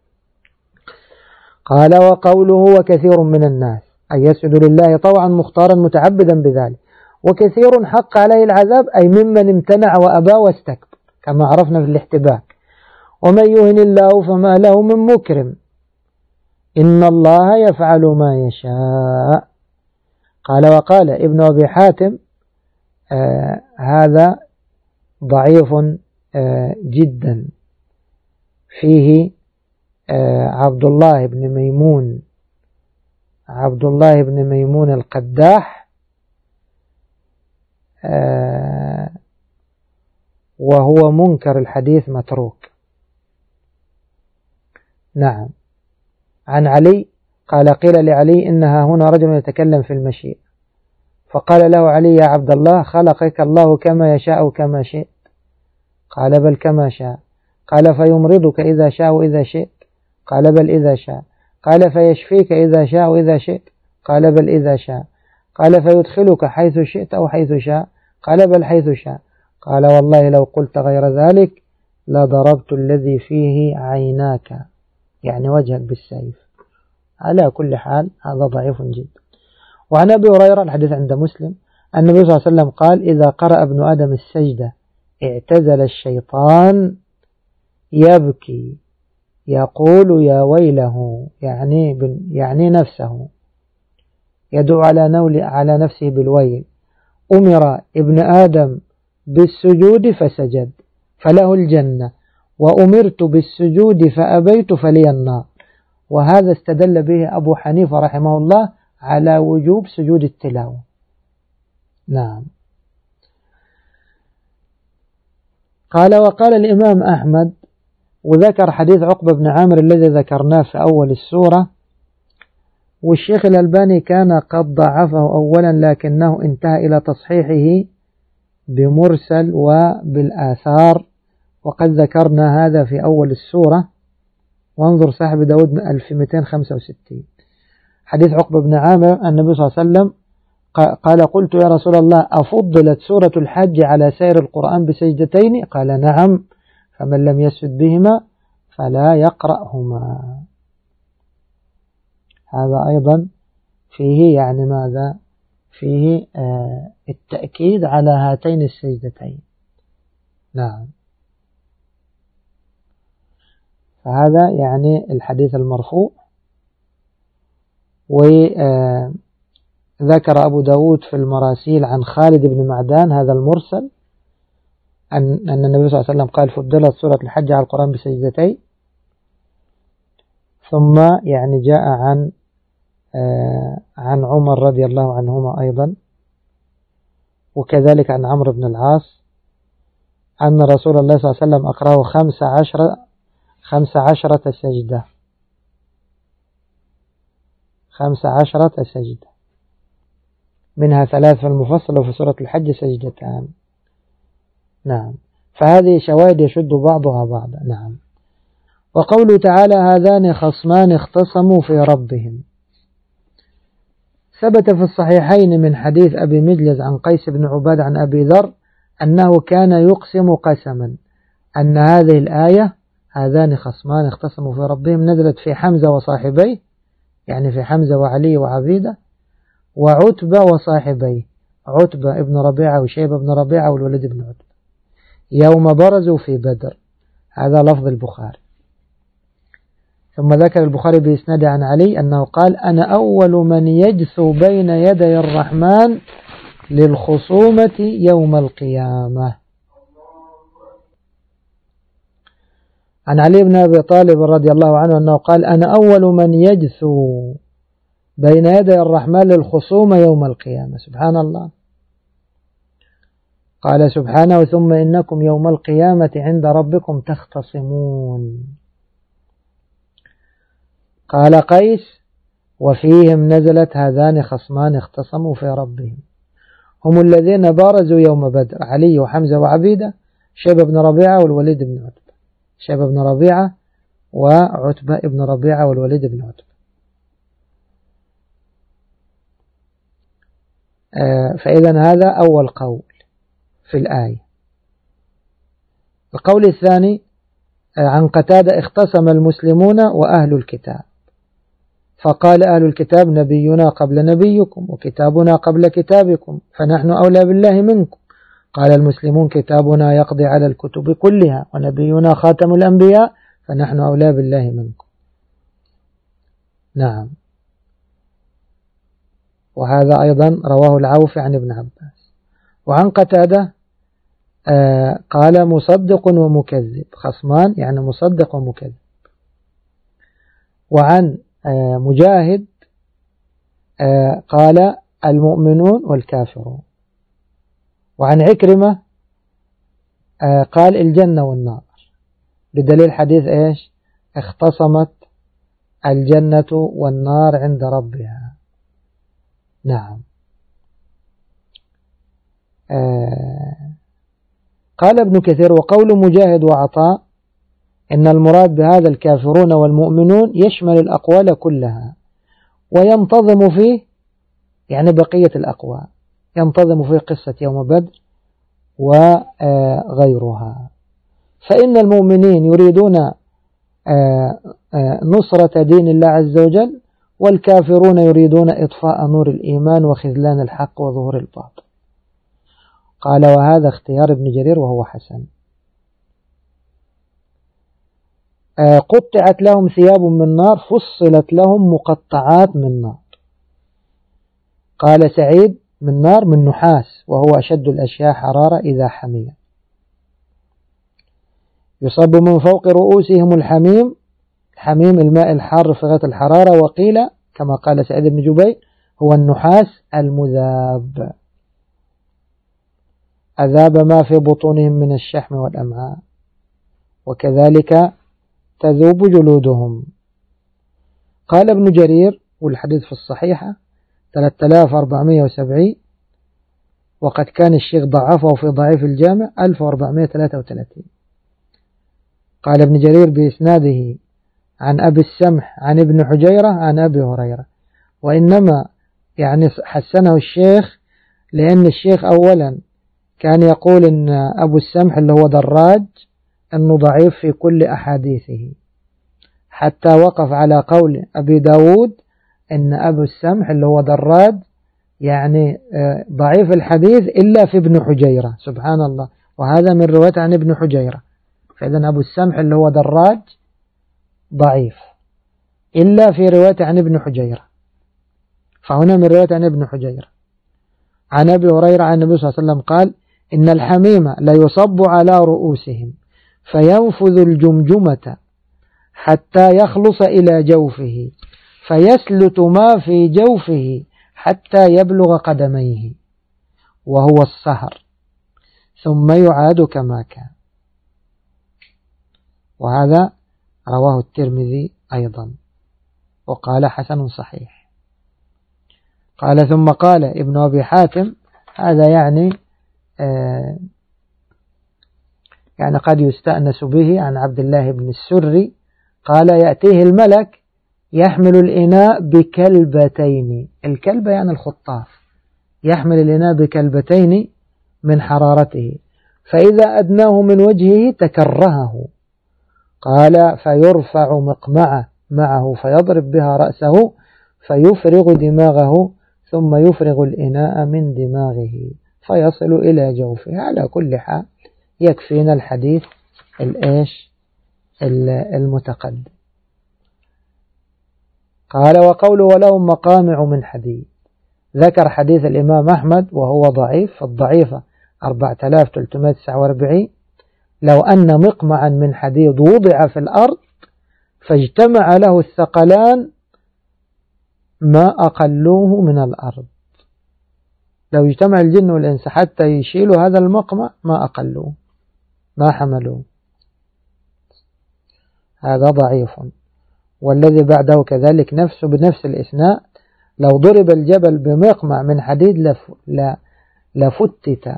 قال وقوله وكثير من الناس أي يسجد لله طوعا مختارا متعبدا بذلك، وكثير حق عليه العذاب أي ممن امتنع وأبى واستكبر كما عرفنا في الاحتباك. ومن يهن الله فما له من مكرم إن الله يفعل ما يشاء. قال وقال ابن أبي حاتم آه هذا ضعيف آه جدا، فيه آه عبد الله بن ميمون عبد الله بن ميمون القداح، آه وهو منكر الحديث متروك. نعم. عن علي قال قيل لعلي إنها هنا رجل يتكلم في المشيئة، فقال له علي يا عبد الله خلقك الله كما يشاء كما شئت؟ قال بل كما شاء. قال فيمرضك إذا شاء وإذا شئت؟ قال بل إذا شاء. قال فيشفيك إذا شاء وإذا شئت؟ قال بل إذا شاء. قال فيدخلك حيث شئت أو حيث شاء؟ قال بل حيث شاء. قال والله لو قلت غير ذلك لضربت الذي فيه عيناك، يعني وجهك بالسيف. على كل حال هذا ضعيف جدا. وعن أبي هريرة الحديث عند مسلم أن النبي صلى الله عليه وسلم قال إذا قرأ ابن آدم السجدة اعتزل الشيطان يبكي يقول يا ويله، يعني يعني نفسه، يدعو على نول على نفسه بالويل. أمر ابن آدم بالسجود فسجد فله الجنة، وأمرت بالسجود فأبيت فلي النار. وهذا استدل به أبو حنيفة رحمه الله على وجوب سجود التلاوة. نعم. قال وقال الإمام أحمد، وذكر حديث عقبة بن عامر الذي ذكرناه في أول السورة، والشيخ الألباني كان قد ضعفه أولا لكنه انتهى إلى تصحيحه بمرسل وبالآثار، وقد ذكرنا هذا في أول السورة، وانظر صاحب داود ألف ومئتين وخمسة وستين. حديث عقبة بن عامر النبي صلى الله عليه وسلم قال قلت يا رسول الله أفضلت سورة الحج على سائر القرآن بسجدتين؟ قال نعم، فمن لم يسجد بهما فلا يقرأهما. هذا أيضا فيه يعني ماذا؟ فيه آه التأكيد على هاتين السجدتين. نعم، فهذا يعني الحديث المرفوع. وذكر أبو داود في المراسيل عن خالد بن معدان هذا المرسل أن أن النبي صلى الله عليه وسلم قال فضلت سورة الحج على القرآن بسجدتين. ثم يعني جاء عن عن عمر رضي الله عنهما أيضا، وكذلك عن عمرو بن العاص أن رسول الله صلى الله عليه وسلم أقرأه خمس عشرة خمس عشرة سجدة خمس عشرة سجدة منها ثلاث في المفصل وفي سورة الحج سجدتان. نعم، فهذه شواهد يشد بعضها بعضا. نعم. وقوله تعالى هذان خصمان اختصموا في ربهم، ثبت في الصحيحين من حديث أبي مجلس عن قيس بن عباد عن أبي ذر أنه كان يقسم قسما أن هذه الآية هذان خصمان اختصموا في ربهم نزلت في حمزة وصاحبيه، يعني في حمزة وعلي وعبيدة، وعتبة وصاحبيه، عتبة ابن ربيعة وشيبة ابن ربيعة والوليد بن عتبة، يوم برزوا في بدر. هذا لفظ البخاري. ثم ذكر البخاري بإسناد عن علي أنه قال أنا أول من يجثو بين يدي الرحمن للخصومة يوم القيامة. عن علي بن أبي طالب رضي الله عنه أنه قال أنا أول من يجثو بين يدي الرحمن للخصومة يوم القيامة. سبحان الله. قال سبحانه ثم إنكم يوم القيامة عند ربكم تختصمون. قال قيس وفيهم نزلت هذان خصمان اختصموا في ربهم هم الذين بارزوا يوم بدر، علي وحمزة وعبيدة، شيبة بن ربيعة والوليد بن عتبة، شيبة بن ربيعة وعتبة بن ربيعة والوليد بن عتبة. آه فإذا هذا أول قول في الآية. القول الثاني آه عن قتادة اختصم المسلمون وأهل الكتاب، فقال أهل الكتاب نبينا قبل نبيكم وكتابنا قبل كتابكم فنحن أولى بالله منكم. قال المسلمون كتابنا يقضي على الكتب كلها ونبينا خاتم الأنبياء فنحن أولى بالله منكم. نعم. وهذا أيضا رواه العوفي عن ابن عباس. وعن قتادة آه قال مصدق ومكذب، خصمان يعني مصدق ومكذب. وعن آه مجاهد آه قال المؤمنون والكافرون. وعن عكرمة آه قال الجنة والنار، بدليل حديث إيش؟ اختصمت الجنة والنار عند ربها. نعم. آه قال ابن كثير وقول مجاهد وعطاء إن المراد بهذا الكافرون والمؤمنون يشمل الأقوال كلها وينتظم فيه يعني بقية الأقوال، ينتظم فيه قصة يوم بدر وغيرها. فإن المؤمنين يريدون نصرة دين الله عز وجل، والكافرون يريدون إطفاء نور الإيمان وخذلان الحق وظهور الباطل. قال وهذا اختيار ابن جرير وهو حسن. قطعت لهم ثياب من نار فصلت لهم مقطعات من نار. قال سعيد من نار من نحاس وهو أشد الأشياء حرارة إذا حمي. يصب من فوق رؤوسهم الحميم، الحميم الماء الحار في غاية الحرارة، وقيل كما قال سعيد بن جبير هو النحاس المذاب. أذاب ما في بطونهم من الشحم والأمعاء، وكذلك تذوب جلودهم. قال ابن جرير، والحديث في الصحيحة ثلاثة آلاف وأربعمائة وسبعين، وقد كان الشيخ ضعفه في ضعيف الجامع ألف وأربعمائة وثلاثة وثلاثين. قال ابن جرير بإسناده عن أبي السمح عن ابن حجيرة عن أبي هريرة، وإنما يعني حسنه الشيخ لأن الشيخ أولا كان يقول إن أبو السمح اللي هو دراج أنه ضعيف في كل أحاديثه، حتى وقف على قول أبي داود إن أبو السمح اللي هو دراج يعني ضعيف الحديث إلا في ابن حجيرة، سبحان الله، وهذا من رواية عن ابن حجيرة. فإذن أبو السمح اللي هو دراج ضعيف إلا في رواية عن ابن حجيرة، فهنا من رواية عن ابن حجيرة عن أبي هريرة عن النبي صلى الله عليه وسلم قال: إن الحميم لا يصب على رؤوسهم فينفذ الجمجمة حتى يخلص إلى جوفه فيسلت ما في جوفه حتى يبلغ قدميه وهو السهر، ثم يعاد كما كان. وهذا رواه الترمذي أيضا وقال حسن صحيح. قال ثم قال ابن أبي حاتم، هذا يعني آه يعني قد يستأنس به عن عبد الله بن السري قال: يأتيه الملك يحمل الإناء بكلبتين، الكلبة يعني الخطاف، يحمل الإناء بكلبتين من حرارته، فإذا أدناه من وجهه تكرهه، قال: فيرفع مقمعه معه فيضرب بها رأسه فيفرغ دماغه ثم يفرغ الإناء من دماغه فيصل إلى جوفه. على كل حال يكفينا الحديث الإيش المتقدم. قال: وقوله ولهم مقامع من حديد، ذكر حديث الإمام أحمد وهو ضعيف، الضعيفة أربعة آلاف وثلاثمائة وتسعة وأربعين: لو أن مقمعا من حديد وضع في الأرض فاجتمع له الثقلان ما أقلوه من الأرض. لو اجتمع الجن والإنس حتى يشيلوا هذا المقمع ما أقلوه، ما حملوه. هذا ضعيف. والذي بعده كذلك نفسه بنفس الإسناد: لو ضرب الجبل بمقمع من حديد لف لا لفتت.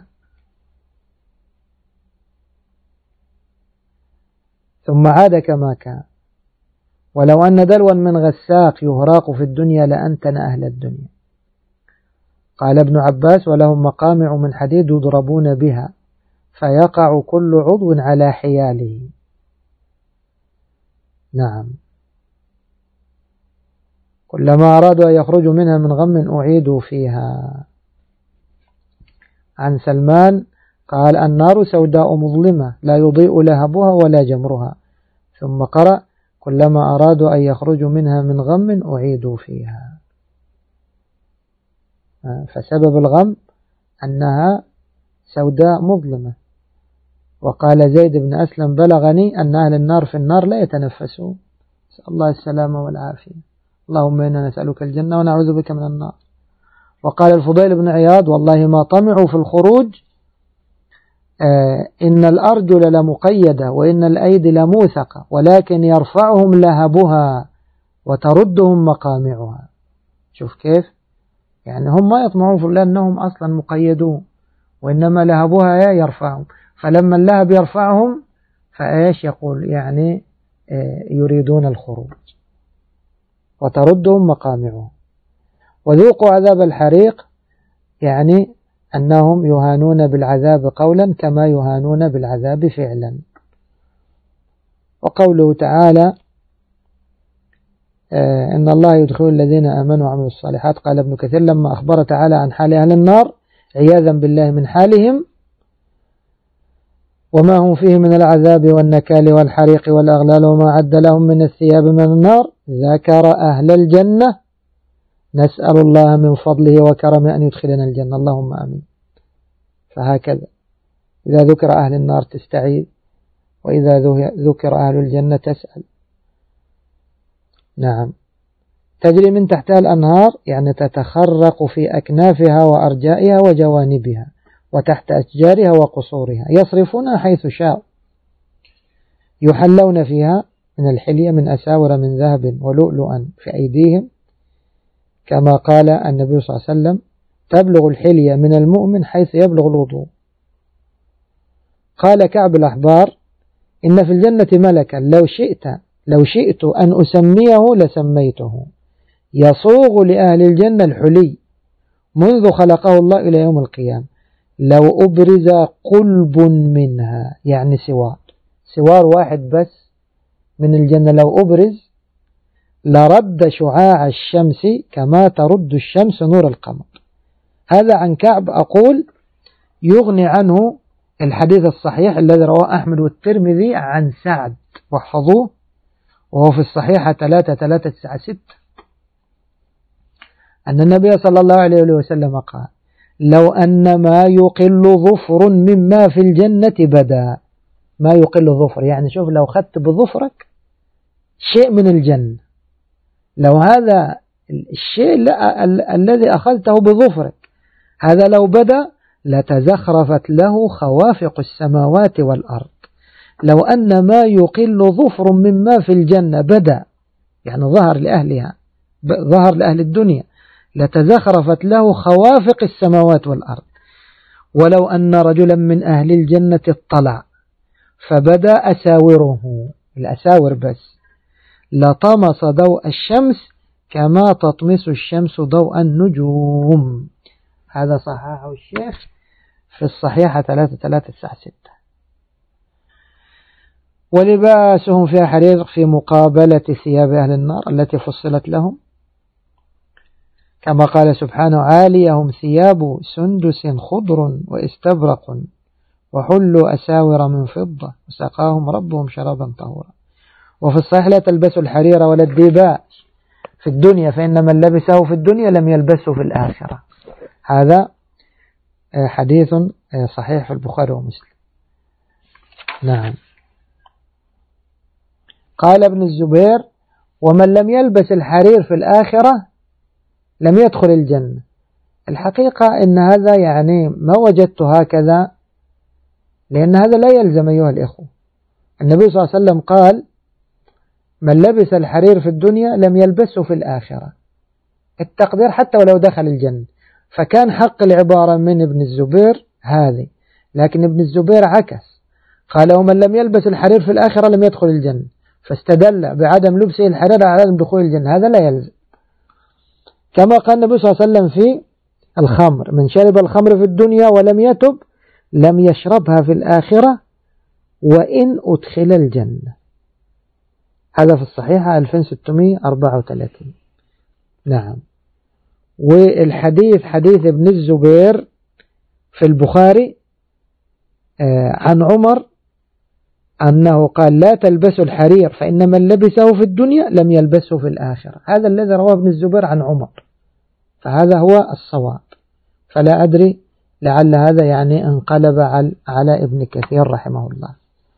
ثم عاد كما كان. ولو أن دلوا من غساق يهراق في الدنيا لأنتن أهل الدنيا. قال ابن عباس: ولهم مقامع من حديد يضربون بها فيقع كل عضو على حياله. نعم. كلما أرادوا أن يخرجوا منها من غم أعيدوا فيها. عن سلمان قال: النار سوداء مظلمة لا يضيء لهبها ولا جمرها. ثم قرأ: كلما أرادوا أن يخرجوا منها من غم أعيدوا فيها. فسبب الغم أنها سوداء مظلمة. وقال زيد بن أسلم: بلغني أن أهل النار في النار لا يتنفسون، نسأل الله السلامة والعافية، اللهم إنا نسألك الجنة ونعوذ بك من النار. وقال الفضيل بن عياض: والله ما طمعوا في الخروج، آه إن الأرجل لمقيدة وإن الأيدي لموثقة ولكن يرفعهم لهبها وتردهم مقامعها. شوف كيف، يعني هم ما يطمعون في الله أنهم أصلا مقيدون، وإنما لهبها يرفعهم، فلما اللهب يرفعهم فإيش يقول يعني آه يريدون الخروج وتردهم مقامعهم. وذوقوا عذاب الحريق يعني أنهم يهانون بالعذاب قولا كما يهانون بالعذاب فعلا. وقوله تعالى: آه إن الله يدخل الذين آمنوا وعملوا الصالحات. قال ابن كثير لما أخبر تعالى عن حال أهل النار عياذا بالله من حالهم وما هم فيه من العذاب والنكال والحريق والأغلال وما عد لهم من الثياب من النار، ذكر أهل الجنة: نسأل الله من فضله وكرمه أن يدخلنا الجنة، اللهم آمين. فهكذا إذا ذكر أهل النار تستعيذ، وإذا ذكر أهل الجنة تسأل. نعم. تجري من تحتها الأنهار يعني تتخرق في أكنافها وأرجائها وجوانبها، وتحت أشجارها وقصورها يصرفونها حيث شاءوا يحلون فيها من الحلية من أساور من ذهب ولؤلؤا في أيديهم، كما قال النبي صلى الله عليه وسلم تبلغ الحلية من المؤمن حيث يبلغ الوضوء. قال كعب الأحبار إن في الجنة ملكا لو شئت لو شئت أن أسميه لسميته، يصوغ لأهل الجنة الحلي منذ خلقه الله إلى يوم القيامة، لو أبرز قلب منها يعني سوار سوار واحد بس من الجنة لو أبرز لرد شعاع الشمس كما ترد الشمس نور القمر. هذا عن كعب أقول يغني عنه الحديث الصحيح الذي رواه أحمد والترمذي عن سعد واحفظوه، وهو في الصحيحة ثلاثة ثلاثة تسعة ستة، أن النبي صلى الله عليه وسلم قال لو أن ما يقل ظفر مما في الجنة بدا. ما يقل ظفر يعني شوف لو خدت بظفرك شيء من الجنة، لو هذا الشيء الذي أخذته بظفرك هذا لو بدا لتزخرفت له خوافق السماوات والأرض. لو أن ما يقل ظفر مما في الجنة بدا يعني ظهر لأهلها ظهر لأهل الدنيا لتزخرفت له خوافق السماوات والأرض. ولو أن رجلا من أهل الجنة اطلع فبدا أساوره الأساور بس لطمس ضوء الشمس كما تطمس الشمس ضوء النجوم. هذا صححه الشيخ في الصحيحة ثلاثة ثلاثة تسعة ستة. ولباسهم فيها حرير في مقابلة ثياب أهل النار التي فصلت لهم، كما قال سبحانه عاليهم ثياب سندس خضر واستبرق وحلوا أساور من فضة وسقاهم ربهم شرابا طهورا. وفي الصحيح لا تلبسوا الحرير ولا الديباج في الدنيا فإن من لبسه في الدنيا لم يلبسه في الآخرة. هذا حديث صحيح في البخاري ومسلم. نعم. قال ابن الزبير ومن لم يلبس الحرير في الآخرة لم يدخل الجنة. الحقيقة إن هذا يعني ما وجدت هكذا، لأن هذا لا يلزم أيها الإخوة. النبي صلى الله عليه وسلم قال من لبس الحرير في الدنيا لم يلبسه في الآخرة، التقدير حتى ولو دخل الجنة. فكان حق العبارة من ابن الزبير هذه، لكن ابن الزبير عكس قال ومن لم يلبس الحرير في الآخرة لم يدخل الجنة، فاستدل بعدم لبسه الحرير على عدم دخول الجنة. هذا لا يلزم. كما قال النبي صلى الله عليه وسلم في الخمر من شرب الخمر في الدنيا ولم يتب لم يشربها في الآخرة وإن أدخل الجنة. هذا في الصحيحة ألفين وستمائة وأربعة وثلاثين. نعم. والحديث حديث ابن الزبير في البخاري عن عمر أنه قال لا تلبسوا الحرير فإن من لبسه في الدنيا لم يلبسه في الآخرة. هذا الذي رواه ابن الزبير عن عمر، فهذا هو الصواب. فلا أدري لعل هذا يعني انقلب على ابن كثير رحمه الله.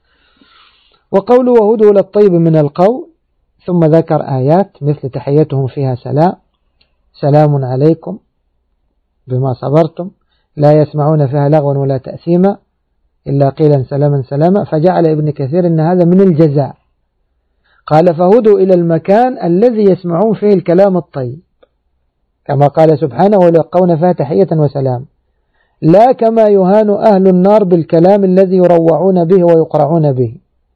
وقوله وهدوا للطيب من القول، ثم ذكر آيات مثل تحيتهم فيها سلام سلام عليكم بما صبرتم لا يسمعون فيها لغوا ولا تأثيما إلا قيلا سلاما سلاما، فجعل ابن كثير إن هذا من الجزاء. قال فهدوا إلى المكان الذي يسمعون فيه الكلام الطيب، كما قال سبحانه ويلقون فيها تحية وسلام، لا كما يهان أهل النار بالكلام الذي يروعون به ويقرعون به.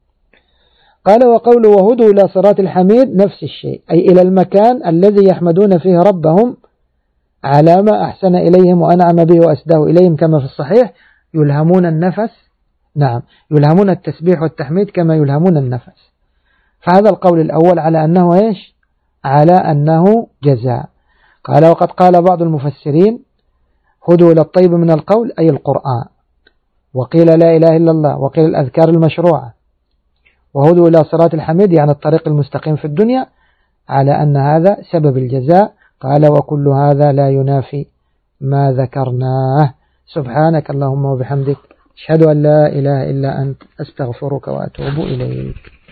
قال وقوله وهدوا إلى صراط الحميد نفس الشيء، أي إلى المكان الذي يحمدون فيه ربهم على ما أحسن إليهم وأنعم به وأسداه إليهم، كما في الصحيح يلهمون النفس. نعم، يلهمون التسبيح والتحميد كما يلهمون النفس. فهذا القول الأول على أنه إيش؟ على أنه جزاء. قال وقد قال بعض المفسرين هدوا إلى الطيب من القول أي القرآن، وقيل لا إله إلا الله، وقيل الأذكار المشروعة. وهدوا إلى صراط الحميد يعني الطريق المستقيم في الدنيا، على أن هذا سبب الجزاء. قال وكل هذا لا ينافي ما ذكرناه. سبحانك اللهم وبحمدك أشهد أن لا إله إلا أنت أستغفرك وأتوب إليك.